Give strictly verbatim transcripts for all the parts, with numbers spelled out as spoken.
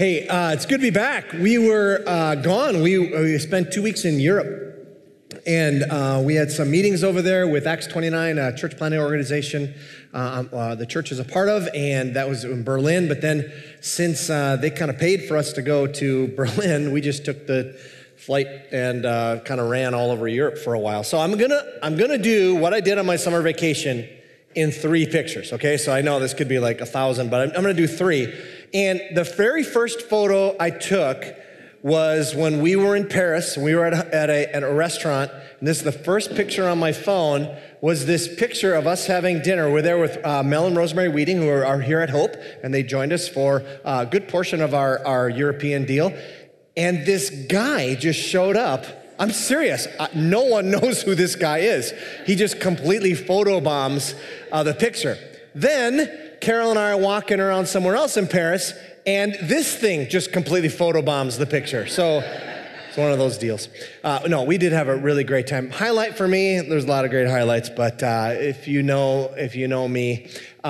Hey, uh, it's good to be back. We were uh, gone. We, we spent two weeks in Europe, and uh, we had some meetings over there with Acts twenty-nine, a church planting organization uh, uh, the church is a part of, and that was in Berlin. But then since uh, they kind of paid for us to go to Berlin, we just took the flight and uh, kind of ran all over Europe for a while. So I'm gonna I'm gonna do what I did on my summer vacation in three pictures, okay? So I know this could be like a thousand, but I'm, I'm gonna do three. And the very first photo I took was when we were in Paris. We were at a, at a, at a restaurant, and this is the first picture on my phone, was this picture of us having dinner. We're there with uh, Mel and Rosemary Weeding, who are, are here at Hope, and they joined us for a good portion of our, our European deal. And this guy just showed up. I'm serious. Uh, no one knows who this guy is. He just completely photobombs uh, the picture. Then Carol and I are walking around somewhere else in Paris, and this thing just completely photobombs the picture. So it's one of those deals. Uh, no, we did have a really great time. Highlight for me, there's a lot of great highlights, but uh, if you know if you know me,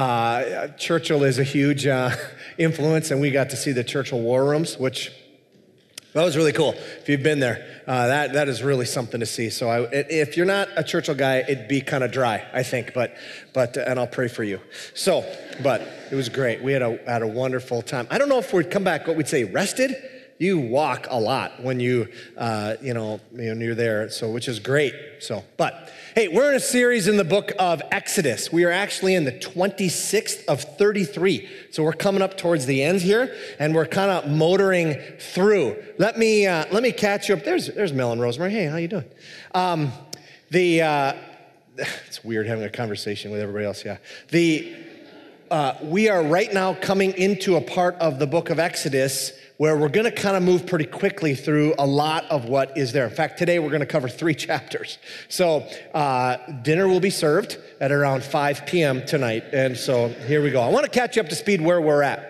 uh, Churchill is a huge uh, influence, and we got to see the Churchill War Rooms, which that was really cool. If you've been there, uh, that that is really something to see. So I, if you're not a Churchill guy, it'd be kind of dry, I think. But but and I'll pray for you. So, but it was great. We had a had a wonderful time. I don't know if we'd come back. What we'd say, rested. You walk a lot when you uh, you know when you're there. So which is great. So, but hey, we're in a series in the book of Exodus. We are actually in the twenty-sixth of thirty-three. So we're coming up towards the end here, and we're kind of motoring through. Let me uh, let me catch you up. There's there's Mel and Rosemary. Hey, how you doing? Um, the uh, it's weird having a conversation with everybody else. Yeah. The uh, we are right now coming into a part of the book of Exodus where we're going to kind of move pretty quickly through a lot of what is there. In fact, today we're going to cover three chapters. So uh, dinner will be served at around five p.m. tonight. And so here we go. I want to catch you up to speed where we're at.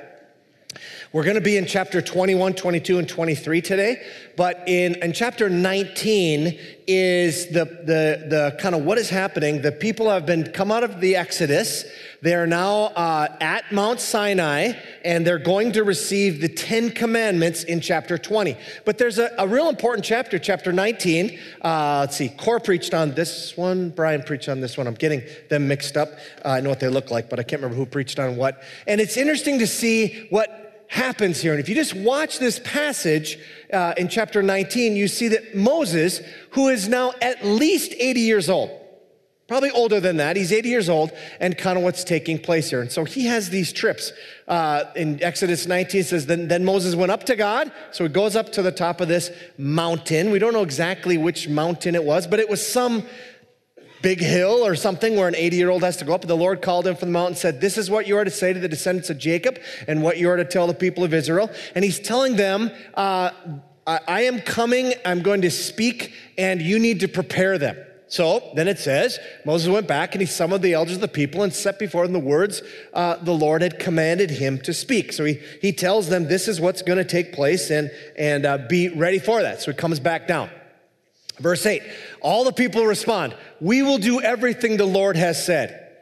We're going to be in chapter twenty-one, twenty-two, and twenty-three today. But in, in chapter nineteen is the, the, the kind of what is happening. The people have been come out of the Exodus. They are now uh, at Mount Sinai, and they're going to receive the Ten Commandments in chapter twenty. But there's a, a real important chapter, chapter nineteen. Uh, let's see, Core preached on this one. Brian preached on this one. I'm getting them mixed up. Uh, I know what they look like, but I can't remember who preached on what. And it's interesting to see what happens here. And if you just watch this passage uh, in chapter nineteen, you see that Moses, who is now at least eighty years old, probably older than that. He's eighty years old, and kind of what's taking place here. And so he has these trips. Uh, in Exodus nineteen, it says, then, then Moses went up to God. So he goes up to the top of this mountain. We don't know exactly which mountain it was, but it was some big hill or something where an eighty-year-old has to go up. The Lord called him from the mountain and said, this is what you are to say to the descendants of Jacob and what you are to tell the people of Israel. And he's telling them, uh, I am coming, I'm going to speak, and you need to prepare them. So then it says, Moses went back and he summoned the elders of the people and set before them the words uh, the Lord had commanded him to speak. So he, he tells them this is what's going to take place, and, and uh, be ready for that. So he comes back down. Verse eight, all the people respond, we will do everything the Lord has said.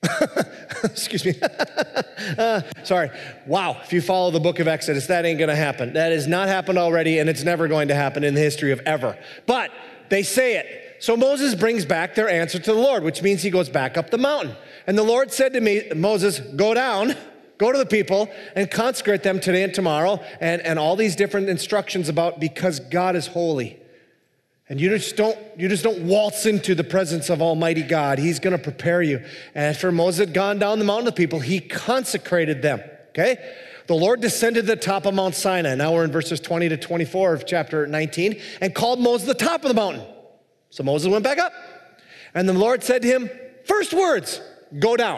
Excuse me. uh, sorry. Wow, if you follow the book of Exodus, that ain't going to happen. That has not happened already, and it's never going to happen in the history of ever. But they say it. So Moses brings back their answer to the Lord, which means he goes back up the mountain. And the Lord said to me, Moses, go down, go to the people, and consecrate them today and tomorrow, and, and all these different instructions about because God is holy. And you just don't you just don't waltz into the presence of Almighty God. He's going to prepare you. And after Moses had gone down the mountain of the people, he consecrated them. Okay? The Lord descended to the top of Mount Sinai. Now we're in verses twenty to twenty-four of chapter nineteen, and called Moses to the top of the mountain. So Moses went back up. And the Lord said to him, first words, go down.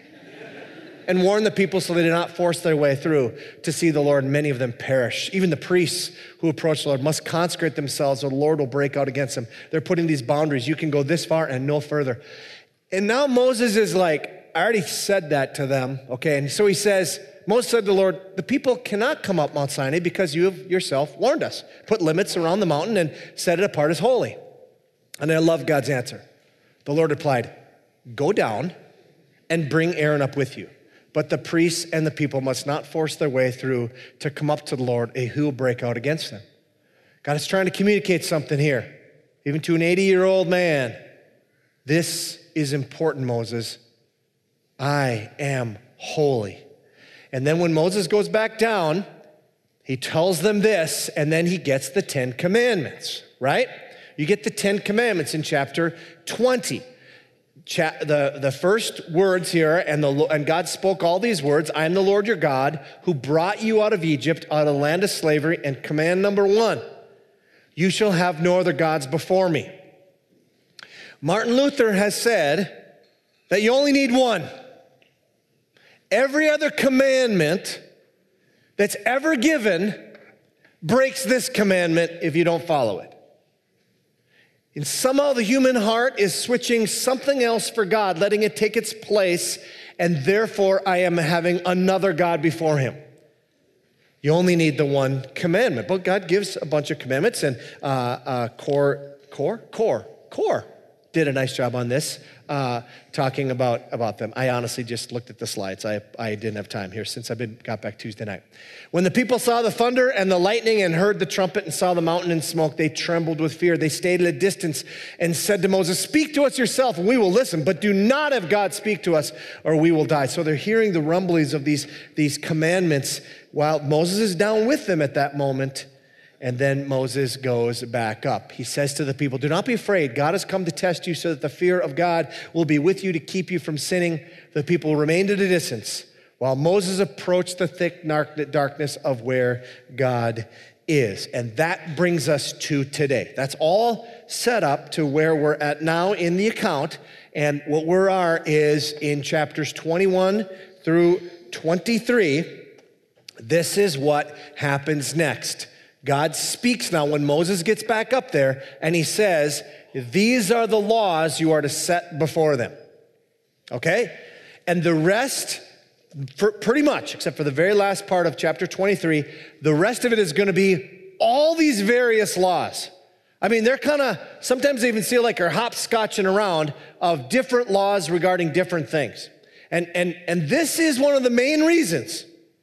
And warn the people so they did not force their way through to see the Lord, and many of them perish. Even the priests who approach the Lord must consecrate themselves, or the Lord will break out against them. They're putting these boundaries. You can go this far and no further. And now Moses is like, I already said that to them, okay? And so he says, Moses said to the Lord, the people cannot come up Mount Sinai because you have yourself warned us. Put limits around the mountain and set it apart as holy. And I love God's answer. The Lord replied, go down and bring Aaron up with you. but the priests and the people must not force their way through to come up to the Lord, or who will break out against them. God is trying to communicate something here, even to an eighty-year-old man. This is important, Moses. I am holy. And then when Moses goes back down, he tells them this, and then he gets the Ten Commandments, right? You get the Ten Commandments in chapter twenty. Cha- the, the first words here, and, the, and God spoke all these words, I am the Lord your God who brought you out of Egypt, out of the land of slavery. And command number one, you shall have no other gods before me. Martin Luther has said that you only need one. Every other commandment that's ever given breaks this commandment if you don't follow it. And somehow the human heart is switching something else for God, letting it take its place, and therefore I am having another God before him. You only need the one commandment. But God gives a bunch of commandments, and uh, uh, Core, Core, Core, Core did a nice job on this, uh, talking about, about them. I honestly just looked at the slides. I, I didn't have time here since I been, got back Tuesday night. When the people saw the thunder and the lightning and heard the trumpet and saw the mountain in smoke, they trembled with fear. They stayed at a distance and said to Moses, speak to us yourself and we will listen, but do not have God speak to us or we will die. So they're hearing the rumblings of these, these commandments while Moses is down with them at that moment. And then Moses goes back up. He says to the people, do not be afraid. God has come to test you so that the fear of God will be with you to keep you from sinning. The people remained at a distance while Moses approached the thick darkness of where God is. And that brings us to today. That's all set up to where we're at now in the account. And what we are is in chapters twenty-one through twenty-three. This is what happens next. God speaks now when Moses gets back up there, and he says, these are the laws you are to set before them. Okay? And the rest, for pretty much, except for the very last part of chapter twenty-three, the rest of it is going to be all these various laws. I mean, they're kind of, sometimes they even feel like they're hopscotching around of different laws regarding different things. And, and, and this is one of the main reasons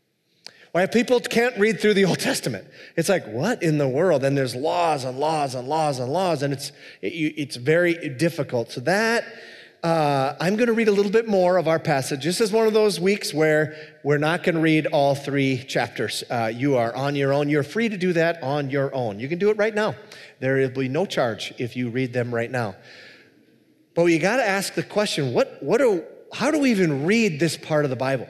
why people can't read through the Old Testament. It's like, what in the world? And there's laws and laws and laws and laws, and it's it, it's very difficult. So that, uh, I'm going to read a little bit more of our passage. This is one of those weeks where we're not going to read all three chapters. Uh, you are on your own. You're free to do that on your own. You can do it right now. There will be no charge if you read them right now. But you got to ask the question, what, what do, how do we even read this part of the Bible?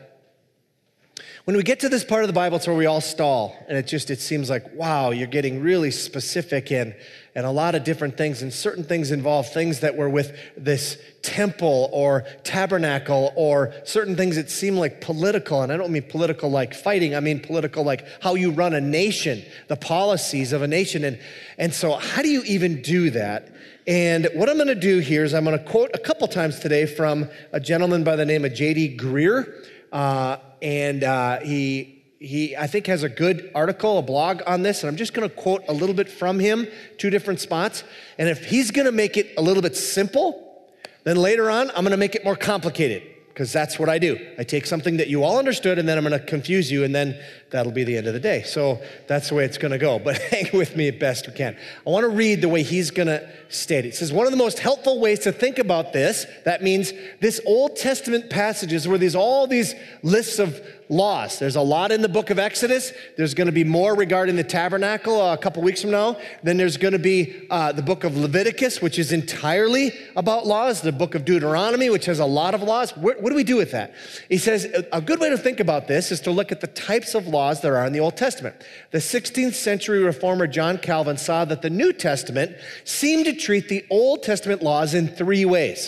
When we get to this part of the Bible, it's where we all stall. And it just, it seems like, wow, you're getting really specific and, and a lot of different things. And certain things involve things that were with this temple or tabernacle, or certain things that seem like political. And I don't mean political like fighting. I mean political like how you run a nation, the policies of a nation. And, and so how do you even do that? And what I'm going to do here is I'm going to quote a couple times today from a gentleman by the name of J D Greear. Uh, and uh, he, he, I think, has a good article, a blog on this, and I'm just going to quote a little bit from him, two different spots. And if he's going to make it a little bit simple, then later on, I'm going to make it more complicated, because that's what I do. I take something that you all understood, and then I'm going to confuse you, and then that'll be the end of the day. So that's the way it's going to go, but hang with me as best we can. I want to read the way he's going to state it. It says, one of the most helpful ways to think about this, that means this Old Testament passages where there's all these lists of laws. There's a lot in the book of Exodus. There's going to be more regarding the tabernacle uh, a couple weeks from now. Then there's going to be uh, the book of Leviticus, which is entirely about laws. The book of Deuteronomy, which has a lot of laws. What, what do we do with that? He says, a good way to think about this is to look at the types of laws there are in the Old Testament. The sixteenth century reformer John Calvin saw that the New Testament seemed to treat the Old Testament laws in three ways.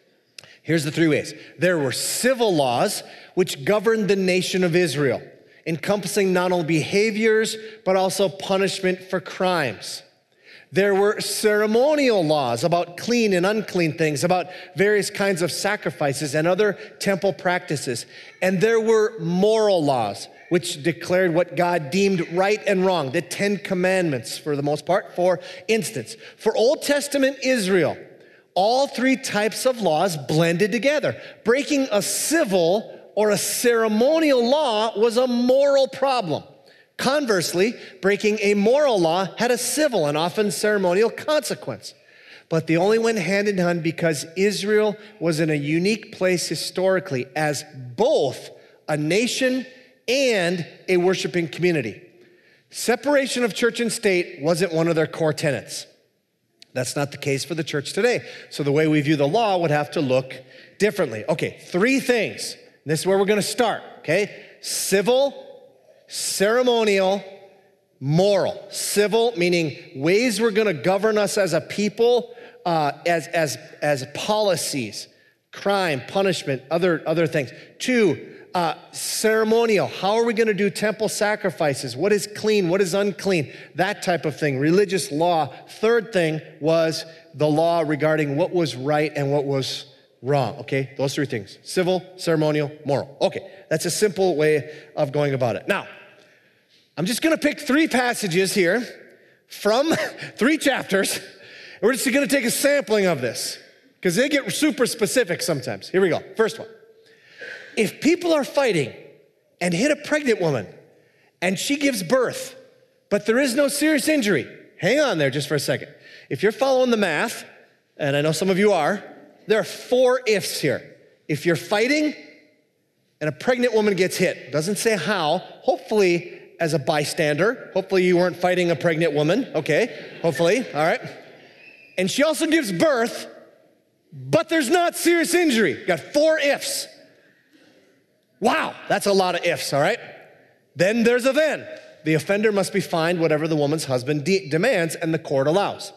Here's the three ways. There were civil laws which governed the nation of Israel, encompassing not only behaviors, but also punishment for crimes. There were ceremonial laws about clean and unclean things, about various kinds of sacrifices and other temple practices. And there were moral laws, which declared what God deemed right and wrong, the Ten Commandments for the most part. For instance, for Old Testament Israel, all three types of laws blended together, breaking a civil or a ceremonial law was a moral problem. Conversely, breaking a moral law had a civil and often ceremonial consequence. But they only went hand in hand because Israel was in a unique place historically as both a nation and a worshiping community. Separation of church and state wasn't one of their core tenets. That's not the case for the church today. So the way we view the law would have to look differently. Okay, three things. This is where we're going to start, okay? Civil, ceremonial, moral. Civil, meaning ways we're going to govern us as a people, uh, as, as, as policies, crime, punishment, other, other things. Two, Uh, ceremonial. How are we going to do temple sacrifices? What is clean? What is unclean? That type of thing. Religious law. Third thing was the law regarding what was right and what was wrong. Okay, those three things. Civil, ceremonial, moral. Okay, that's a simple way of going about it. Now, I'm just going to pick three passages here from three chapters. And we're just going to take a sampling of this because they get super specific sometimes. Here we go. First one. If people are fighting and hit a pregnant woman and she gives birth, but there is no serious injury, hang on there just for a second. If you're following the math, and I know some of you are, there are four ifs here. If you're fighting and a pregnant woman gets hit, doesn't say how, hopefully as a bystander, hopefully you weren't fighting a pregnant woman, okay, hopefully, all right. And she also gives birth, but there's not serious injury. Got four ifs. Wow, that's a lot of ifs, all right? Then there's a then. The offender must be fined whatever the woman's husband de- demands and the court allows.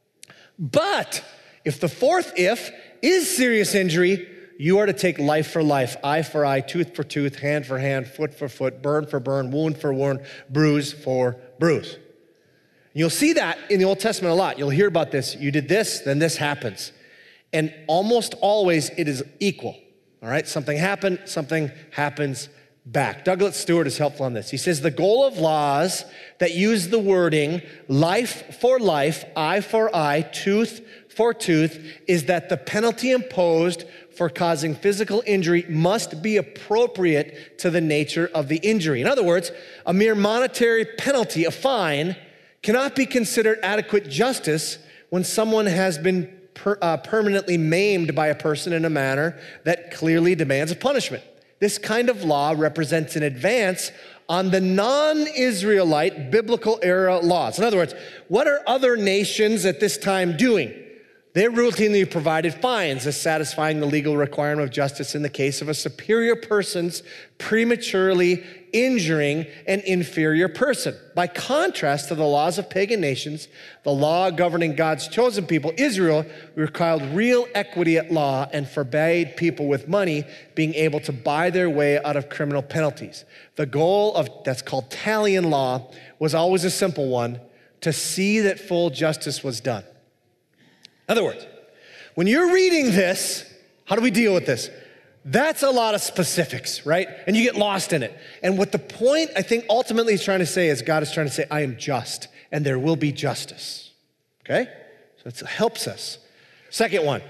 But if the fourth if is serious injury, you are to take life for life, eye for eye, tooth for tooth, hand for hand, foot for foot, burn for burn, wound for wound, bruise for bruise. You'll see that in the Old Testament a lot. You'll hear about this. You did this, then this happens. And almost always it is equal. All right, something happened, something happens back. Douglas Stewart is helpful on this. He says, the goal of laws that use the wording life for life, eye for eye, tooth for tooth, is that the penalty imposed for causing physical injury must be appropriate to the nature of the injury. In other words, a mere monetary penalty, a fine, cannot be considered adequate justice when someone has been Per, uh, permanently maimed by a person in a manner that clearly demands a punishment. This kind of law represents an advance on the non-Israelite biblical era laws. In other words, what are other nations at this time doing? They routinely provided fines as satisfying the legal requirement of justice in the case of a superior person's prematurely injuring an inferior person. By contrast to the laws of pagan nations, the law governing God's chosen people, Israel, required real equity at law and forbade people with money being able to buy their way out of criminal penalties. The goal of, that's called Talion law, was always a simple one, to see that full justice was done. In other words, when you're reading this, how do we deal with this? That's a lot of specifics, right? And you get lost in it. And what the point, I think, ultimately is trying to say is God is trying to say, I am just, and there will be justice. Okay? So it helps us. Second one,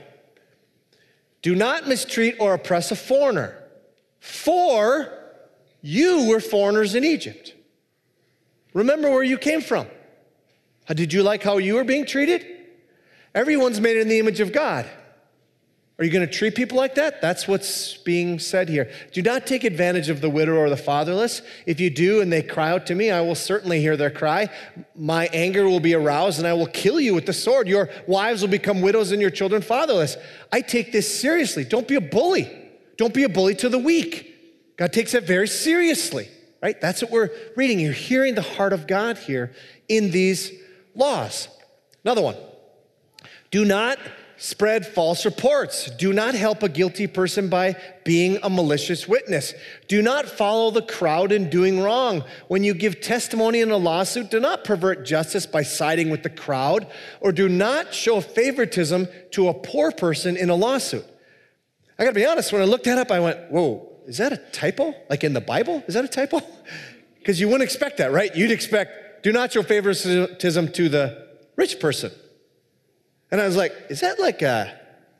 do not mistreat or oppress a foreigner, for you were foreigners in Egypt. Remember where you came from. How, did you like how you were being treated? Everyone's made in the image of God. Are you going to treat people like that? That's what's being said here. Do not take advantage of the widow or the fatherless. If you do and they cry out to me, I will certainly hear their cry. My anger will be aroused and I will kill you with the sword. Your wives will become widows and your children fatherless. I take this seriously. Don't be a bully. Don't be a bully to the weak. God takes that very seriously, right? That's what we're reading. You're hearing the heart of God here in these laws. Another one. Do not spread false reports. Do not help a guilty person by being a malicious witness. Do not follow the crowd in doing wrong. When you give testimony in a lawsuit, do not pervert justice by siding with the crowd, or do not show favoritism to a poor person in a lawsuit. I gotta be honest, when I looked that up, I went, whoa, is that a typo? Like in the Bible? Is that a typo? Because you wouldn't expect that, right? You'd expect, do not show favoritism to the rich person. And I was like, is that like a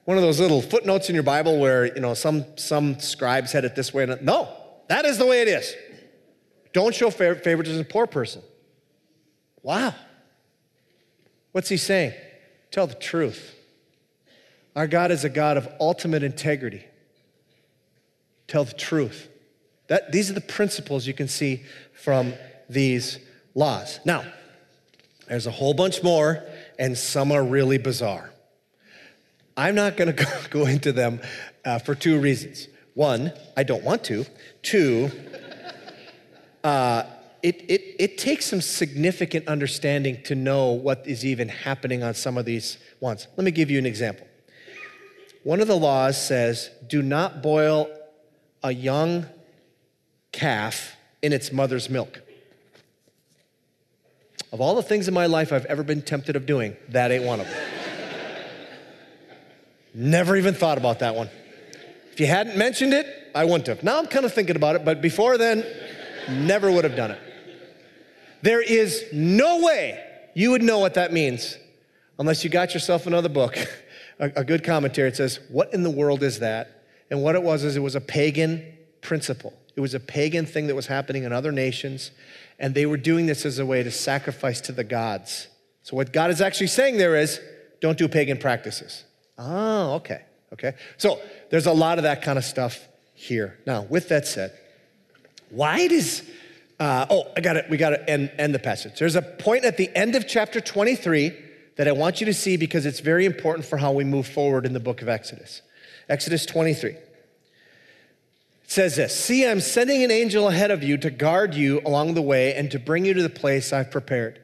one of those little footnotes in your Bible where, you know, some, some scribes had it this way. No, that is the way it is. Don't show favoritism to a poor person. Wow. What's he saying? Tell the truth. Our God is a God of ultimate integrity. Tell the truth. That, these are the principles you can see from these laws. Now, there's a whole bunch more, and some are really bizarre. I'm not going to go into them uh, for two reasons. One, I don't want to. Two, uh, it, it, it takes some significant understanding to know what is even happening on some of these ones. Let me give you an example. One of the laws says, do not boil a young calf in its mother's milk. Of all the things in my life I've ever been tempted of doing, that ain't one of them. Never even thought about that one. If you hadn't mentioned it, I wouldn't have. Now I'm kind of thinking about it, but before then, never would have done it. There is no way you would know what that means unless you got yourself another book, a, a good commentary. It says, what in the world is that? And what it was is it was a pagan principle. It was a pagan thing that was happening in other nations, and they were doing this as a way to sacrifice to the gods. So what God is actually saying there is, don't do pagan practices. Oh, okay, okay. So there's a lot of that kind of stuff here. Now, with that said, why does, uh, oh, I got it, we got to end, end the passage. There's a point at the end of chapter twenty-three that I want you to see because it's very important for how we move forward in the book of Exodus. Exodus twenty-three. It says this, see, I'm sending an angel ahead of you to guard you along the way and to bring you to the place I've prepared.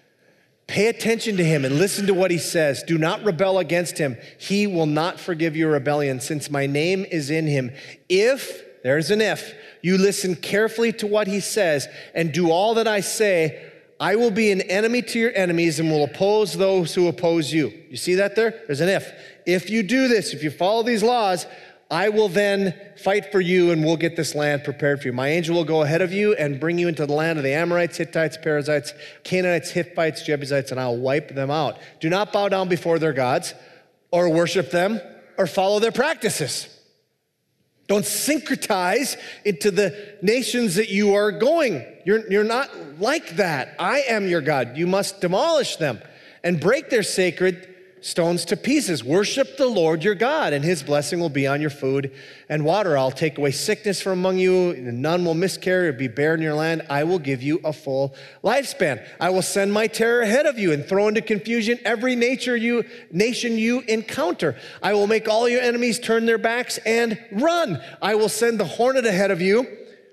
Pay attention to him and listen to what he says. Do not rebel against him. He will not forgive your rebellion since my name is in him. If, there's an if, you listen carefully to what he says and do all that I say, I will be an enemy to your enemies and will oppose those who oppose you. You see that there? There's an if. If you do this, if you follow these laws, I will then fight for you and we'll get this land prepared for you. My angel will go ahead of you and bring you into the land of the Amorites, Hittites, Perizzites, Canaanites, Hittites, Jebusites, and I'll wipe them out. Do not bow down before their gods or worship them or follow their practices. Don't syncretize into the nations that you are going. You're, you're not like that. I am your God. You must demolish them and break their sacred stones to pieces. Worship the Lord your God, and his blessing will be on your food and water. I'll take away sickness from among you, and none will miscarry or be barren in your land. I will give you a full lifespan. I will send my terror ahead of you and throw into confusion every nature you, nation you encounter. I will make all your enemies turn their backs and run. I will send the hornet ahead of you.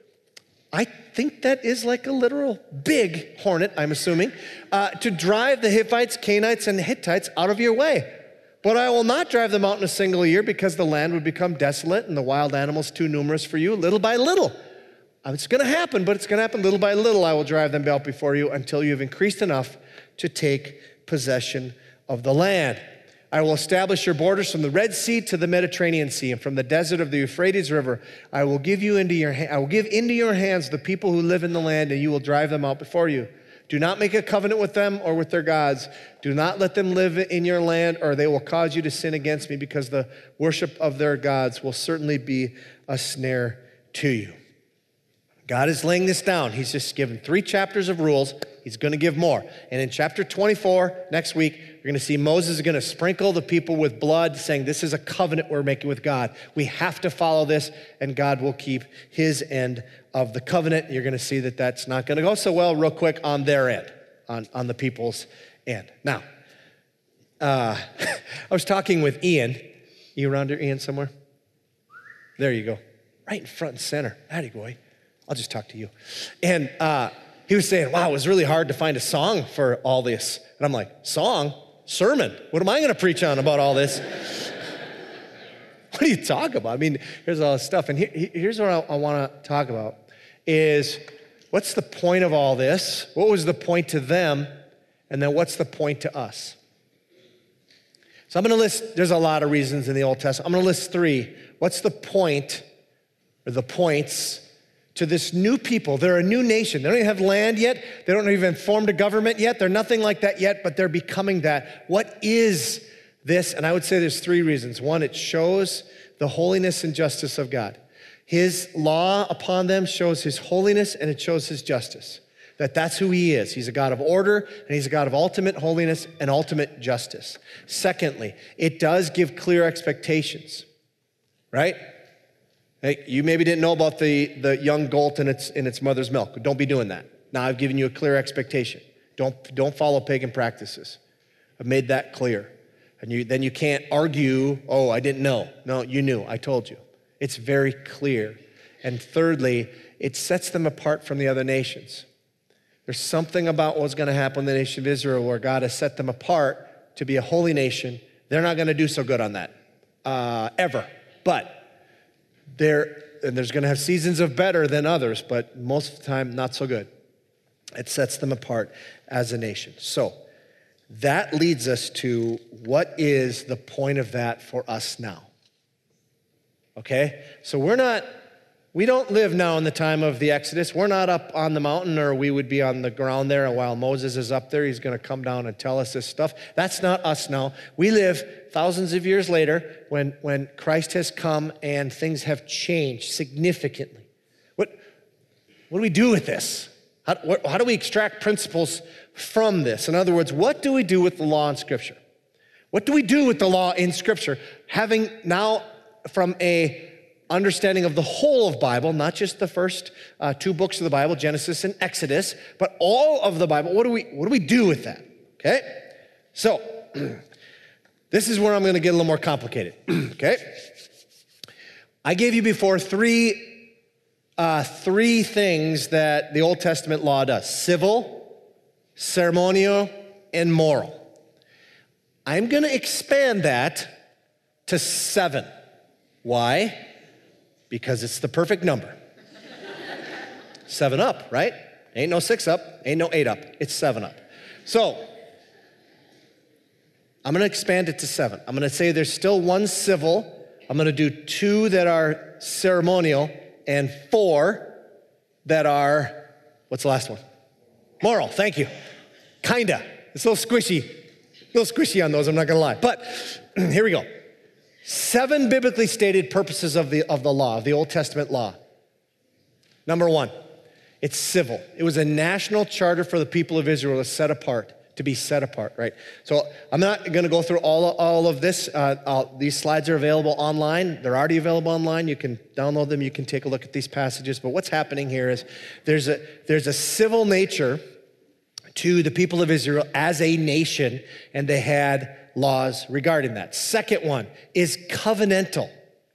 I think that is like a literal big hornet, I'm assuming, uh, to drive the Hittites, Canaanites, and Hittites out of your way. But I will not drive them out in a single year because the land would become desolate and the wild animals too numerous for you, little by little. It's going to happen, but it's going to happen little by little. I will drive them out before you until you have increased enough to take possession of the land. I will establish your borders from the Red Sea to the Mediterranean Sea, and from the desert of the Euphrates River. I will give you into your ha- I will give into your hands the people who live in the land, and you will drive them out before you. Do not make a covenant with them or with their gods. Do not let them live in your land, or they will cause you to sin against me, because the worship of their gods will certainly be a snare to you. God is laying this down. He's just given three chapters of rules. He's going to give more. And in chapter twenty-four, next week, you're going to see Moses is going to sprinkle the people with blood, saying this is a covenant we're making with God. We have to follow this, and God will keep his end of the covenant. You're going to see that that's not going to go so well real quick on their end, on, on the people's end. Now, uh, I was talking with Ian. You around here, Ian, somewhere? There you go. Right in front and center. Howdy, boy. I'll just talk to you. And uh, he was saying, wow, it was really hard to find a song for all this. And I'm like, song? Sermon? What am I going to preach on about all this? What do you talk about? I mean, here's all this stuff. And he, here's what I, I want to talk about is what's the point of all this? What was the point to them? And then what's the point to us? So I'm going to list, there's a lot of reasons in the Old Testament. I'm going to list three. What's the point or the points to this new people? They're a new nation. They don't even have land yet. They don't even formed a government yet. They're nothing like that yet, but they're becoming that. What is This, and I would say there's three reasons. One, it shows the holiness and justice of God. His law upon them shows his holiness and it shows his justice. That that's who he is. He's a God of order and he's a God of ultimate holiness and ultimate justice. Secondly, it does give clear expectations, right? Hey, you maybe didn't know about the, the young goat in its, in its mother's milk. Don't be doing that. Now I've given you a clear expectation. Don't, don't follow pagan practices. I've made that clear. And you, then you can't argue, oh, I didn't know. No, you knew. I told you. It's very clear. And thirdly, it sets them apart from the other nations. There's something about what's going to happen in the nation of Israel where God has set them apart to be a holy nation. They're not going to do so good on that, uh, ever. But they're, and there's going to have seasons of better than others, but most of the time, not so good. It sets them apart as a nation. So that leads us to what is the point of that for us now? Okay? So we're not... We don't live now in the time of the Exodus. We're not up on the mountain, or we would be on the ground there, and while Moses is up there, he's going to come down and tell us this stuff. That's not us now. We live thousands of years later when, when Christ has come and things have changed significantly. What, what do we do with this? How, what, how do we extract principles from this? In other words, what do we do with the law in Scripture? What do we do with the law in Scripture? Having now from a understanding of the whole of Bible, not just the first uh, two books of the Bible, Genesis and Exodus, but all of the Bible. What do we, what do we do with that? Okay? So, this is where I'm going to get a little more complicated. Okay? I gave you before three, uh, three things that the Old Testament law does: civil, ceremonial, and moral. I'm going to expand that to seven. Why? Because it's the perfect number. Seven up, right? Ain't no six up, ain't no eight up. It's seven up. So, I'm going to expand it to seven. I'm going to say there's still one civil. I'm going to do two that are ceremonial and four that are, what's the last one? Moral, thank you. Kinda. It's a little squishy. A little squishy on those, I'm not going to lie. But here we go. Seven biblically stated purposes of the, of the law, of the Old Testament law. Number one, it's civil. It was a national charter for the people of Israel to set apart, to be set apart, right? So I'm not going to go through all, all of this. Uh, these slides are available online. They're already available online. You can download them. You can take a look at these passages. But what's happening here is there's a, there's a civil nature to the people of Israel as a nation, and they had laws regarding that. Second one is covenantal.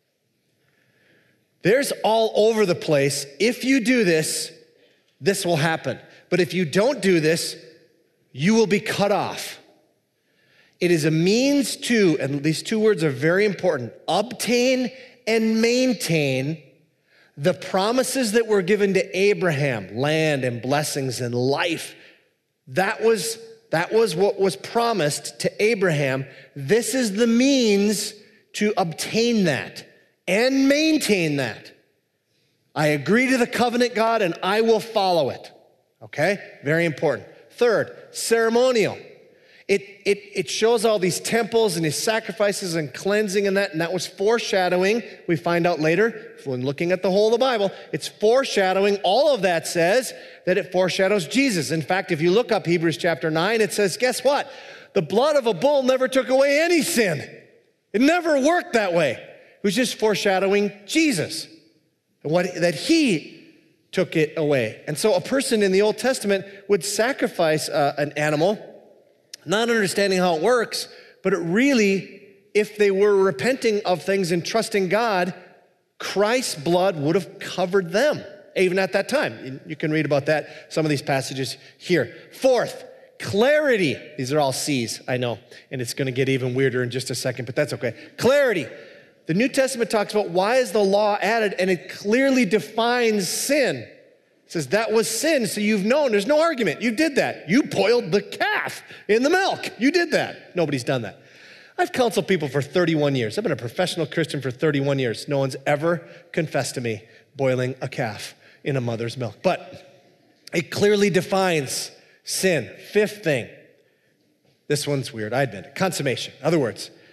There's all over the place. If you do this, this will happen. But if you don't do this, you will be cut off. It is a means to, and these two words are very important, obtain and maintain the promises that were given to Abraham, land and blessings and life. That was That was what was promised to Abraham. This is the means to obtain that and maintain that. I agree to the covenant, God, and I will follow it. Okay? Very important. Third, ceremonial. It, it, it shows all these temples and these sacrifices and cleansing and that, and that was foreshadowing. We find out later, when looking at the whole of the Bible, it's foreshadowing. All of that says that it foreshadows Jesus. In fact, if you look up Hebrews chapter nine, it says, guess what? The blood of a bull never took away any sin. It never worked that way. It was just foreshadowing Jesus, and what that he took it away. And so a person in the Old Testament would sacrifice uh, an animal, not understanding how it works, but it really, if they were repenting of things and trusting God, Christ's blood would have covered them, even at that time. You can read about that, some of these passages here. Fourth, clarity. These are all C's, I know, and it's going to get even weirder in just a second, but that's okay. Clarity. The New Testament talks about why is the law added, and it clearly defines sin. It says that was sin, so you've known. There's no argument. You did that. You boiled the calf in the milk. You did that. Nobody's done that. I've counseled people for thirty-one years. I've been a professional Christian for thirty-one years. No one's ever confessed to me boiling a calf in a mother's milk. But it clearly defines sin. Fifth thing. This one's weird, I admit it. Consummation. In other words,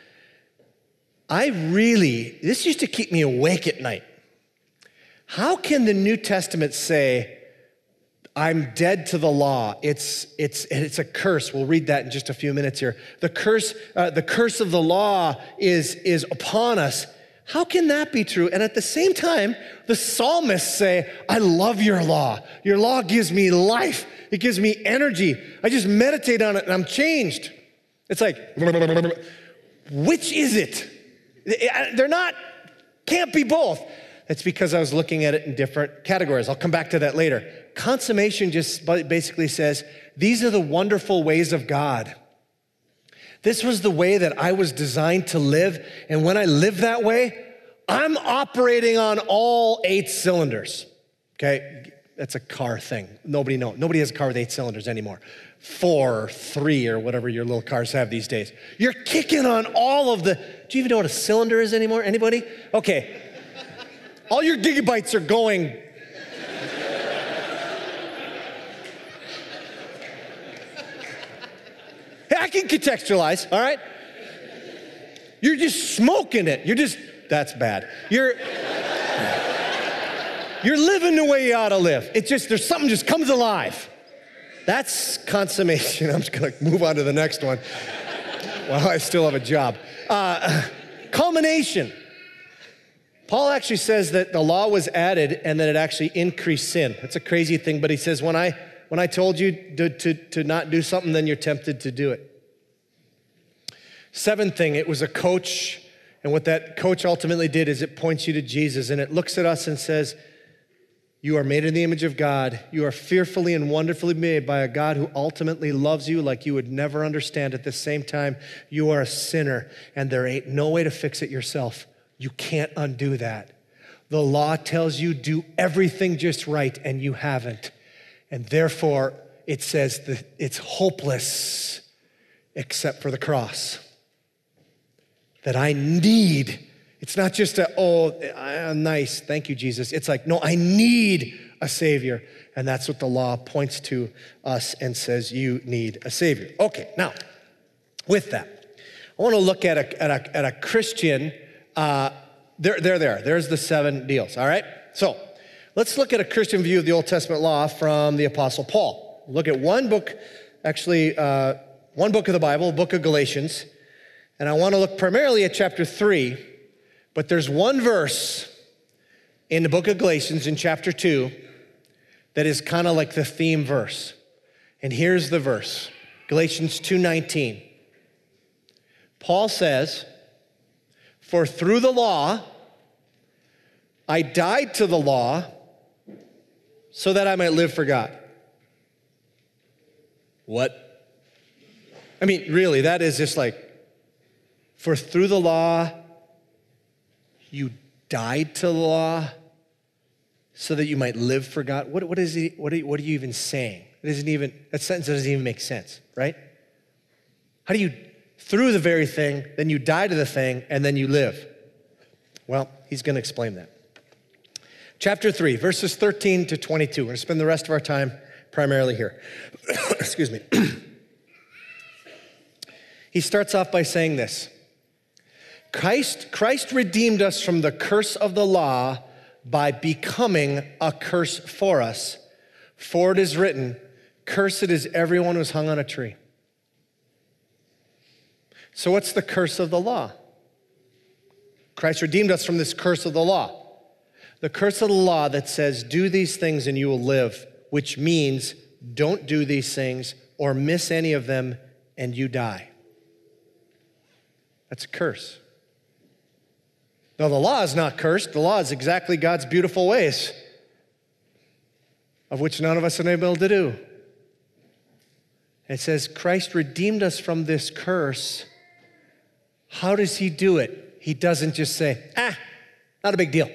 I really, this used to keep me awake at night. How can the New Testament say, I'm dead to the law? It's, it's, it's a curse. We'll read that in just a few minutes here. The curse, uh, the curse of the law is, is upon us. How can that be true? And at the same time, the psalmists say, I love your law. Your law gives me life. It gives me energy. I just meditate on it and I'm changed. It's like, which is it? They're not, can't be both. It's because I was looking at it in different categories. I'll come back to that later. Consummation just basically says, these are the wonderful ways of God. This was the way that I was designed to live. And when I live that way, I'm operating on all eight cylinders. Okay, that's a car thing. Nobody knows. Nobody has a car with eight cylinders anymore. Four or three or whatever your little cars have these days. You're kicking on all of the, do you even know what a cylinder is anymore? Anybody? Okay. All your gigabytes are going. Hey, I can contextualize, all right? You're just smoking it. You're just, that's bad. You're, you're living the way you ought to live. It's just, there's something just comes alive. That's consummation. I'm just gonna move on to the next one. Well, I still have a job. Uh, culmination. Paul actually says that the law was added and that it actually increased sin. That's a crazy thing, but he says, when I when I told you to, to, to not do something, then you're tempted to do it. Seventh thing, it was a coach, and what that coach ultimately did is it points you to Jesus, and it looks at us and says, you are made in the image of God. You are fearfully and wonderfully made by a God who ultimately loves you like you would never understand. At the same time, you are a sinner, and there ain't no way to fix it yourself. You can't undo that. The law tells you do everything just right, and you haven't. And therefore, it says that it's hopeless except for the cross. That I need, it's not just a, oh, uh, nice, thank you, Jesus. It's like, no, I need a Savior. And that's what the law points to us and says you need a Savior. Okay, now, with that, I want to look at a, at a, at a Christian. Uh, there, there, there. There's the seven deals, all right? So let's look at a Christian view of the Old Testament law from the Apostle Paul. Look at one book, actually, uh, one book of the Bible, book of Galatians, and I want to look primarily at chapter three, but there's one verse in the book of Galatians in chapter two that is kind of like the theme verse. And here's the verse, Galatians two nineteen. Paul says, for through the law, I died to the law so that I might live for God. What? I mean, really, that is just like, for through the law, you died to the law so that you might live for God. What, what is he, what are you, what are you even saying? It isn't even, that sentence doesn't even make sense, right? How do you, through the very thing, then you die to the thing, and then you live? Well, he's going to explain that. Chapter three, verses thirteen to twenty-two. We're going to spend the rest of our time primarily here. Excuse me. He starts off by saying this. Christ, Christ redeemed us from the curse of the law by becoming a curse for us. For it is written, cursed is everyone who's hung on a tree. So what's the curse of the law? Christ redeemed us from this curse of the law. The curse of the law that says, do these things and you will live, which means don't do these things or miss any of them and you die. That's a curse. Now, the law is not cursed. The law is exactly God's beautiful ways, of which none of us are able to do. It says, Christ redeemed us from this curse. How does he do it? He doesn't just say, ah, not a big deal.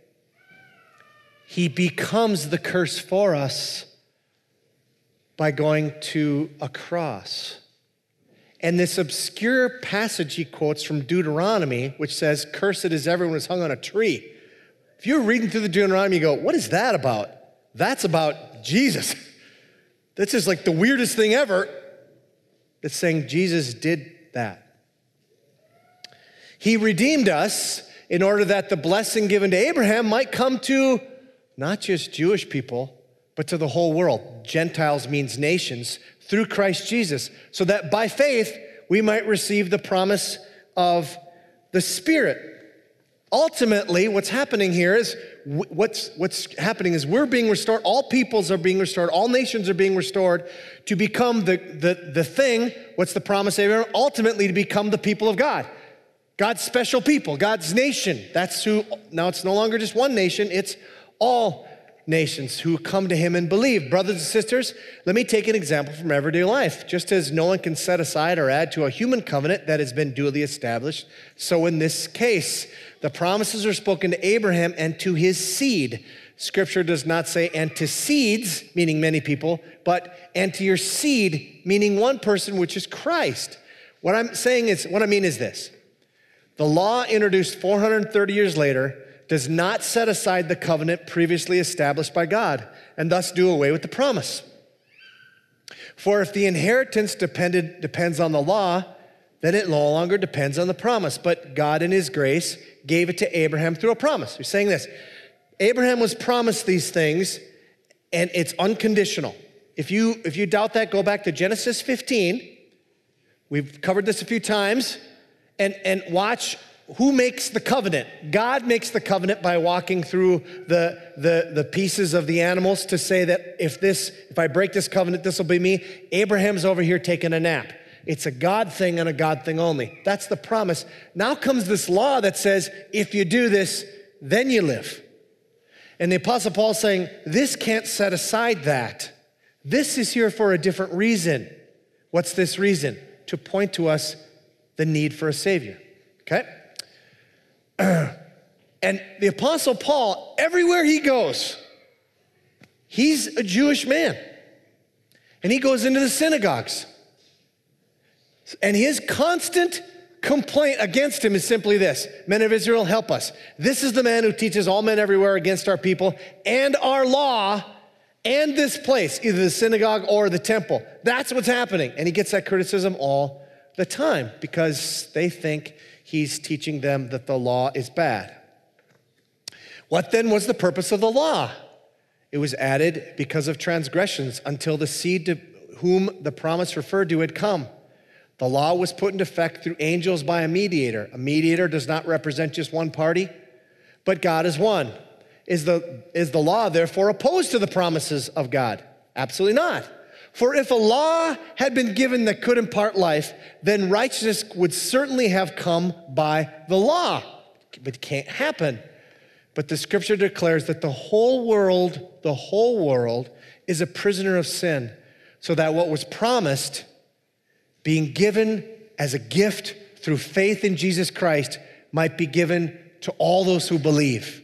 He becomes the curse for us by going to a cross. And this obscure passage he quotes from Deuteronomy, which says, cursed is everyone who's hung on a tree. If you're reading through the Deuteronomy, you go, what is that about? That's about Jesus. This is like the weirdest thing ever. It's saying Jesus did that. He redeemed us in order that the blessing given to Abraham might come to not just Jewish people, but to the whole world. Gentiles means nations, through Christ Jesus, so that by faith we might receive the promise of the Spirit. Ultimately, what's happening here is, what's, what's happening is we're being restored, all peoples are being restored, all nations are being restored to become the, the, the thing, what's the promise of Abraham? Ultimately to become the people of God. God's special people, God's nation. That's who, now it's no longer just one nation, it's all nations who come to him and believe. Brothers and sisters, let me take an example from everyday life. Just as no one can set aside or add to a human covenant that has been duly established, so in this case, the promises are spoken to Abraham and to his seed. Scripture does not say, and to seeds, meaning many people, but and to your seed, meaning one person, which is Christ. What I'm saying is, what I mean is this. The law introduced four hundred thirty years later does not set aside the covenant previously established by God and thus do away with the promise. For if the inheritance depended, depends on the law, then it no longer depends on the promise. But God in his grace gave it to Abraham through a promise. He's saying this, Abraham was promised these things and it's unconditional. If you, if you doubt that, go back to Genesis fifteen. We've covered this a few times and, and watch who makes the covenant? God makes the covenant by walking through the, the, the pieces of the animals to say that if this, if I break this covenant, this will be me. Abraham's over here taking a nap. It's a God thing and a God thing only. That's the promise. Now comes this law that says, if you do this, then you live. And the Apostle Paul's saying, this can't set aside that. This is here for a different reason. What's this reason? To point to us the need for a Savior, okay? And the Apostle Paul, everywhere he goes, he's a Jewish man. And he goes into the synagogues. And his constant complaint against him is simply this: men of Israel, help us. This is the man who teaches all men everywhere against our people and our law and this place, either the synagogue or the temple. That's what's happening. And he gets that criticism all the time because they think he's teaching them that the law is bad. What then was the purpose of the law? It was added because of transgressions until the seed to whom the promise referred to had come. The law was put into effect through angels by a mediator. A mediator does not represent just one party, but God is one. Is the, is the law therefore opposed to the promises of God? Absolutely not. For if a law had been given that could impart life, then righteousness would certainly have come by the law. But it can't happen. But the scripture declares that the whole world, the whole world is a prisoner of sin, so that what was promised, being given as a gift through faith in Jesus Christ, might be given to all those who believe.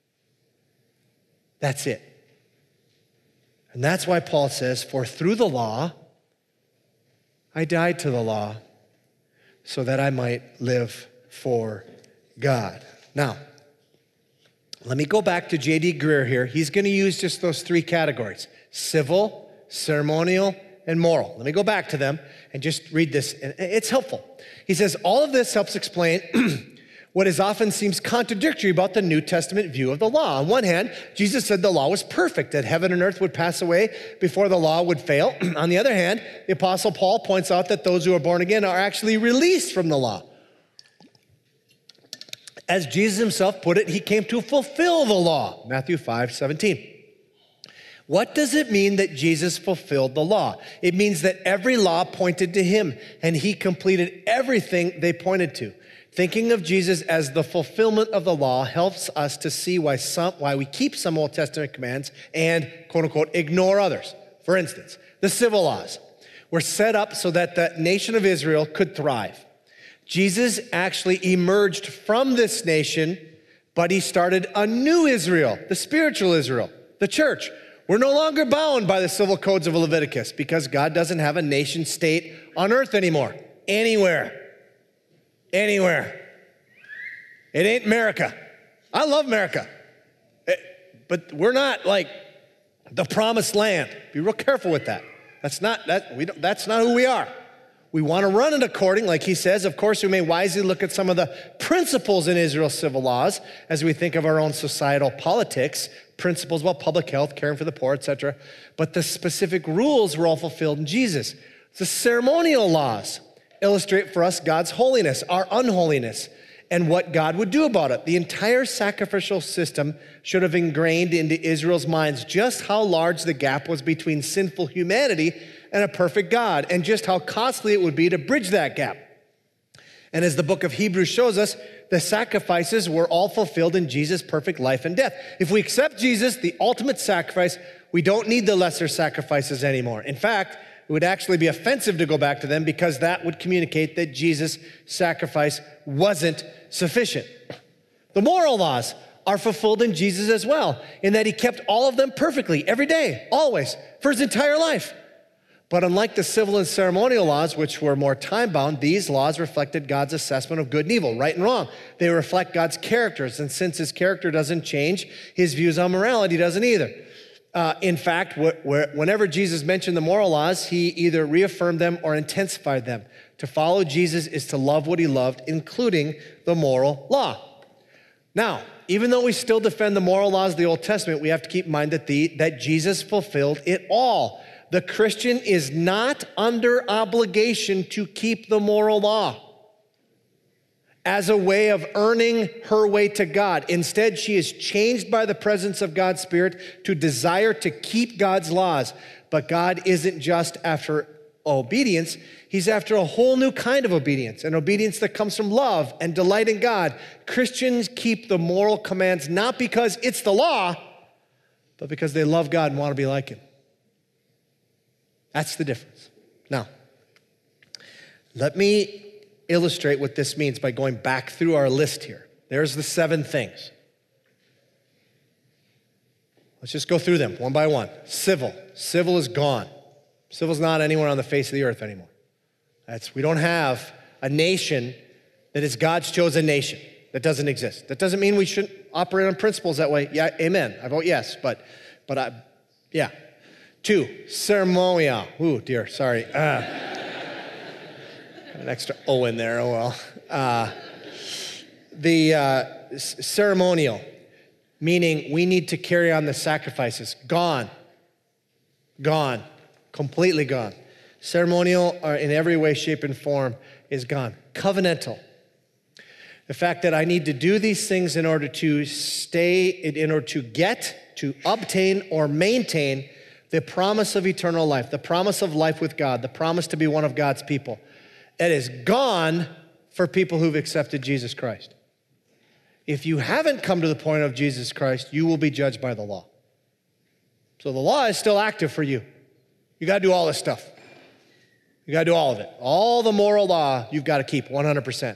That's it. And that's why Paul says, for through the law, I died to the law so that I might live for God. Now, let me go back to J D Greear here. He's going to use just those three categories: civil, ceremonial, and moral. Let me go back to them and just read this. It's helpful. He says, all of this helps explain what is often seems contradictory about the New Testament view of the law. On one hand, Jesus said the law was perfect, that heaven and earth would pass away before the law would fail. On the other hand, the Apostle Paul points out that those who are born again are actually released from the law. As Jesus himself put it, he came to fulfill the law, Matthew five seventeen. What does it mean that Jesus fulfilled the law? It means that every law pointed to him, and he completed everything they pointed to. Thinking of Jesus as the fulfillment of the law helps us to see why some, why we keep some Old Testament commands and, quote unquote, ignore others. For instance, the civil laws were set up so that the nation of Israel could thrive. Jesus actually emerged from this nation, but he started a new Israel, the spiritual Israel, the church. We're no longer bound by the civil codes of Leviticus because God doesn't have a nation state on earth anymore, anywhere. Anywhere. It ain't America. I love America. It, but we're not like the promised land. Be real careful with that. That's not, that, we don't, that's not who we are. We want to run it according, like he says. Of course, we may wisely look at some of the principles in Israel's civil laws as we think of our own societal politics, principles about public health, caring for the poor, et cetera. But the specific rules were all fulfilled in Jesus. The ceremonial laws illustrate for us God's holiness, our unholiness, and what God would do about it. The entire sacrificial system should have ingrained into Israel's minds just how large the gap was between sinful humanity and a perfect God, and just how costly it would be to bridge that gap. And as the book of Hebrews shows us, the sacrifices were all fulfilled in Jesus' perfect life and death. If we accept Jesus, the ultimate sacrifice, we don't need the lesser sacrifices anymore. In fact, it would actually be offensive to go back to them because that would communicate that Jesus' sacrifice wasn't sufficient. The moral laws are fulfilled in Jesus as well, in that he kept all of them perfectly, every day, always, for his entire life. But unlike the civil and ceremonial laws, which were more time-bound, these laws reflected God's assessment of good and evil, right and wrong. They reflect God's characters, and since his character doesn't change, his views on morality doesn't either. Uh, in fact, wh- wh- whenever Jesus mentioned the moral laws, he either reaffirmed them or intensified them. To follow Jesus is to love what he loved, including the moral law. Now, even though we still defend the moral laws of the Old Testament, we have to keep in mind that, the, that Jesus fulfilled it all. The Christian is not under obligation to keep the moral law as a way of earning her way to God. Instead, she is changed by the presence of God's Spirit to desire to keep God's laws. But God isn't just after obedience. He's after a whole new kind of obedience, an obedience that comes from love and delight in God. Christians keep the moral commands not because it's the law, but because they love God and want to be like him. That's the difference. Now, let me illustrate what this means by going back through our list here. There's the seven things. Let's just go through them one by one. Civil. Civil is gone. Civil's not anywhere on the face of the earth anymore. That's, we don't have a nation that is God's chosen nation. That doesn't exist. That doesn't mean we shouldn't operate on principles that way. Yeah, amen. I vote yes, but, but I, yeah. Two, ceremonial. Ooh, dear, sorry. Uh, an extra O in there, oh well. Uh, the uh, ceremonial, meaning we need to carry on the sacrifices. Gone. Gone. Completely gone. Ceremonial, or in every way, shape, and form, is gone. Covenantal. The fact that I need to do these things in order to stay, in order to get, to obtain, or maintain the promise of eternal life, the promise of life with God, the promise to be one of God's people. It is gone for people who've accepted Jesus Christ. If you haven't come to the point of Jesus Christ, you will be judged by the law. So the law is still active for you. You got to do all this stuff. You got to do all of it. All the moral law you've got to keep one hundred percent.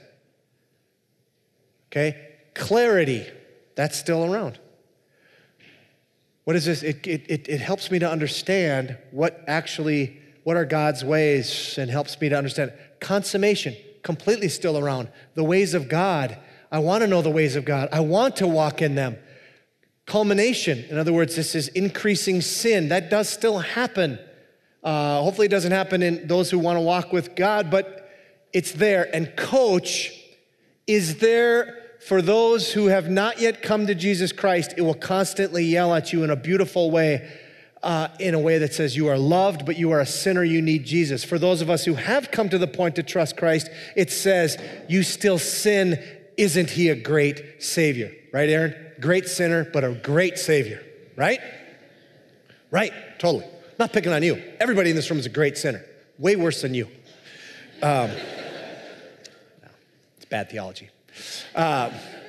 Okay? Clarity, that's still around. What is this? It, it, it helps me to understand what actually, what are God's ways, and helps me to understand. Consummation, completely still around. The ways of God. I want to know the ways of God. I want to walk in them. Culmination, in other words, this is increasing sin. That does still happen. Uh, hopefully it doesn't happen in those who want to walk with God, but it's there. And coach is there for those who have not yet come to Jesus Christ. It will constantly yell at you in a beautiful way, uh, in a way that says you are loved, but you are a sinner, you need Jesus. For those of us who have come to the point to trust Christ, it says, you still sin, isn't he a great Savior? Right, Aaron? Great sinner, but a great Savior, right? Right, totally. Not picking on you. Everybody in this room is a great sinner. Way worse than you. Um, no, it's bad theology. Uh,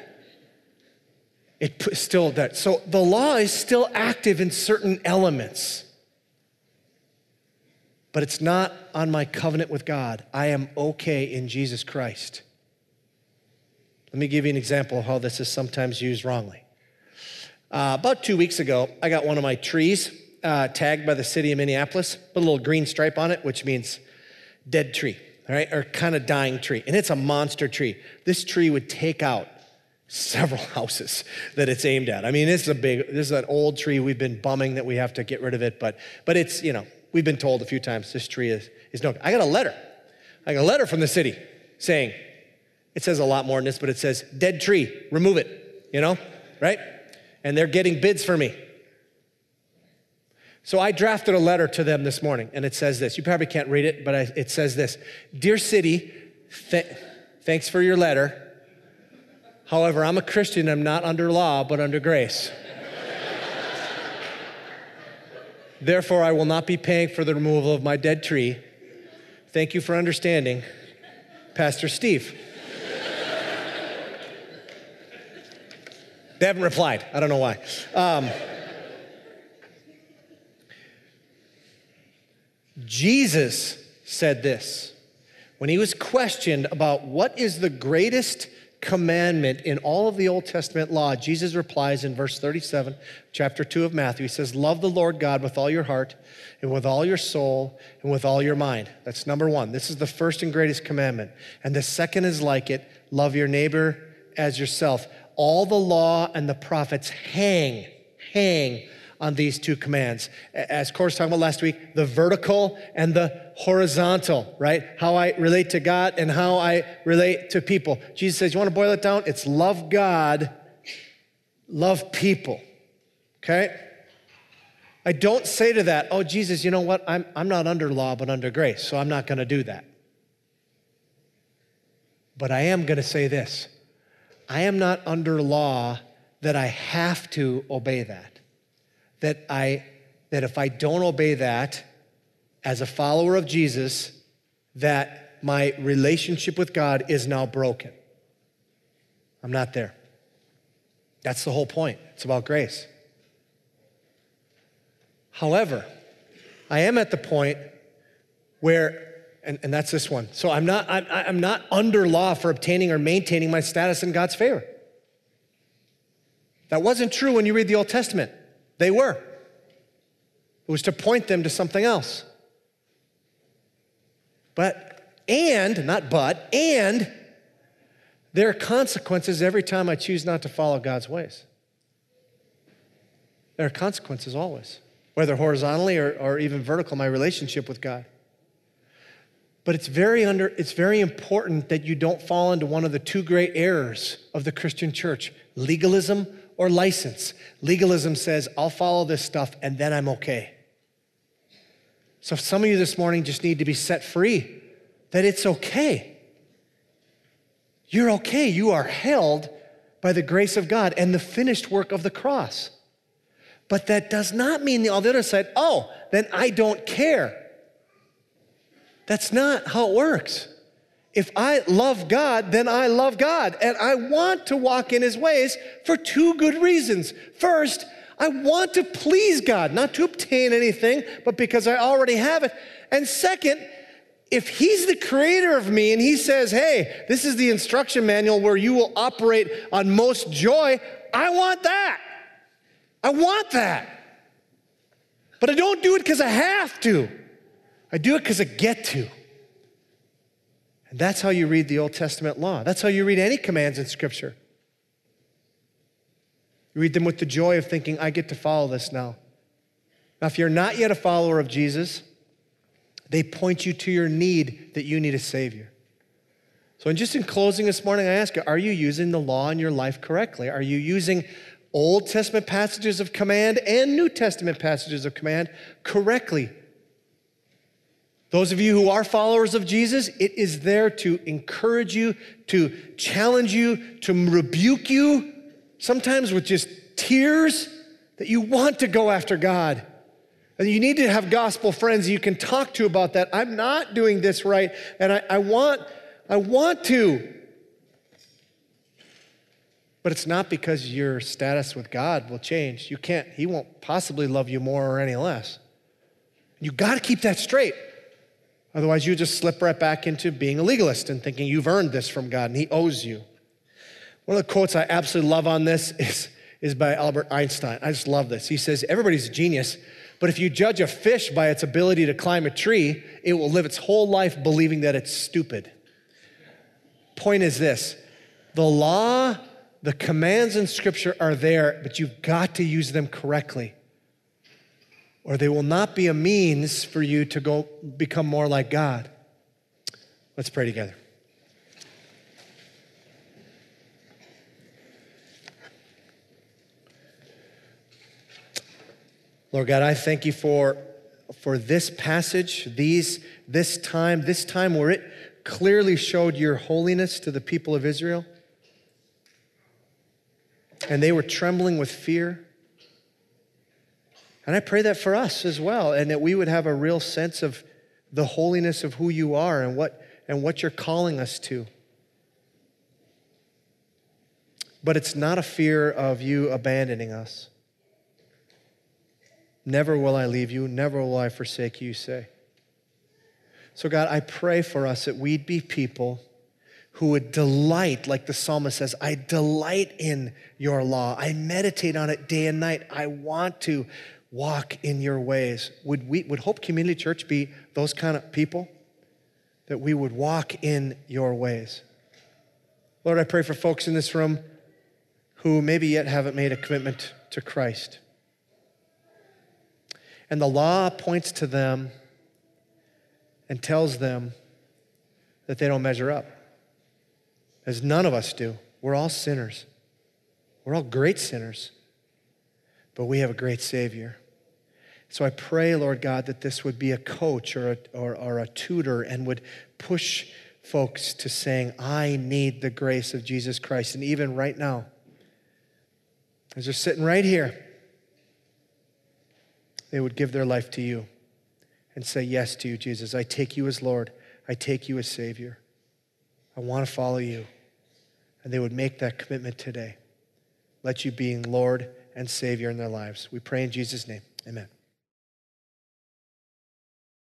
it still that. So the law is still active in certain elements, but it's not on my covenant with God. I am okay in Jesus Christ. Let me give you an example of how this is sometimes used wrongly. Uh, about two weeks ago, I got one of my trees uh, tagged by the city of Minneapolis, put a little green stripe on it, which means dead tree. All right, or kind of dying tree. And it's a monster tree. This tree would take out several houses that it's aimed at. I mean, this is a big, this is an old tree. We've been bumming that we have to get rid of it, but but it's, you know, we've been told a few times this tree is, is no. I got a letter I got a letter from the city saying, it says a lot more than this, but it says, dead tree, remove it, you know, right? And they're getting bids for me. So I drafted a letter to them this morning, and it says this. You probably can't read it, but I, it says this. Dear city, th- thanks for your letter. However, I'm a Christian. I'm not under law, but under grace. Therefore, I will not be paying for the removal of my dead tree. Thank you for understanding, Pastor Steve. They haven't replied. I don't know why. Um, Jesus said this when he was questioned about what is the greatest commandment in all of the Old Testament law. Jesus replies in verse thirty-seven, chapter two of Matthew. He says, love the Lord God with all your heart and with all your soul and with all your mind. That's number one. This is the first and greatest commandment. And the second is like it, love your neighbor as yourself. All the law and the prophets hang, hang on these two commands. As Court's talking about last week, the vertical and the horizontal, right? How I relate to God and how I relate to people. Jesus says, you want to boil it down? It's love God, love people, okay? I don't say to that, oh, Jesus, you know what? I'm, I'm not under law, but under grace, so I'm not going to do that. But I am going to say this. I am not under law that I have to obey that. That I, that if I don't obey that as a follower of Jesus, that my relationship with God is now broken. I'm not there. That's the whole point. It's about grace. However, I am at the point where, and, and that's this one. So I'm not, I'm, I'm not under law for obtaining or maintaining my status in God's favor. That wasn't true when you read the Old Testament. They were. It was to point them to something else. But, and, not but, and there are consequences every time I choose not to follow God's ways. There are consequences always, whether horizontally or, or even vertical, my relationship with God. But it's very under, it's very important that you don't fall into one of the two great errors of the Christian church, legalism or license. Legalism says, I'll follow this stuff and then I'm okay. So some of you this morning just need to be set free that it's okay. You're okay. You are held by the grace of God and the finished work of the cross. But that does not mean on the other side, oh, then I don't care. That's not how it works. If I love God, then I love God. And I want to walk in his ways for two good reasons. First, I want to please God, not to obtain anything, but because I already have it. And second, if he's the creator of me and he says, hey, this is the instruction manual where you will operate on most joy, I want that. I want that. But I don't do it because I have to. I do it because I get to. And that's how you read the Old Testament law. That's how you read any commands in Scripture. You read them with the joy of thinking, I get to follow this now. Now, if you're not yet a follower of Jesus, they point you to your need that you need a Savior. So and just in closing this morning, I ask you, are you using the law in your life correctly? Are you using Old Testament passages of command and New Testament passages of command correctly? Those of you who are followers of Jesus, it is there to encourage you, to challenge you, to rebuke you, sometimes with just tears, that you want to go after God. And you need to have gospel friends you can talk to about that. I'm not doing this right, and I, I want, I want to. But it's not because your status with God will change. You can't, he won't possibly love you more or any less. You got to keep that straight. Otherwise, you just slip right back into being a legalist and thinking you've earned this from God and he owes you. One of the quotes I absolutely love on this is, is by Albert Einstein. I just love this. He says, everybody's a genius, but if you judge a fish by its ability to climb a tree, it will live its whole life believing that it's stupid. Point is this, the law, the commands in Scripture are there, but you've got to use them correctly, or they will not be a means for you to go become more like God. Let's pray together. Lord God, I thank you for, for this passage, these, this time, this time where it clearly showed your holiness to the people of Israel. And they were trembling with fear. And I pray that for us as well, and that we would have a real sense of the holiness of who you are and what, and what you're calling us to. But it's not a fear of you abandoning us. Never will I leave you, never will I forsake you, you say. So God, I pray for us that we'd be people who would delight, like the psalmist says, I delight in your law. I meditate on it day and night. I want to walk in your ways. Would we, would Hope Community Church be those kind of people? That we would walk in your ways. Lord, I pray for folks in this room who maybe yet haven't made a commitment to Christ. And the law points to them and tells them that they don't measure up. As none of us do. We're all sinners. We're all great sinners. But we have a great Savior. So I pray, Lord God, that this would be a coach or a, or, or a tutor and would push folks to saying, I need the grace of Jesus Christ. And even right now, as they're sitting right here, they would give their life to you and say yes to you, Jesus. I take you as Lord. I take you as Savior. I want to follow you. And they would make that commitment today. Let you being Lord and Savior in their lives. We pray in Jesus' name. Amen.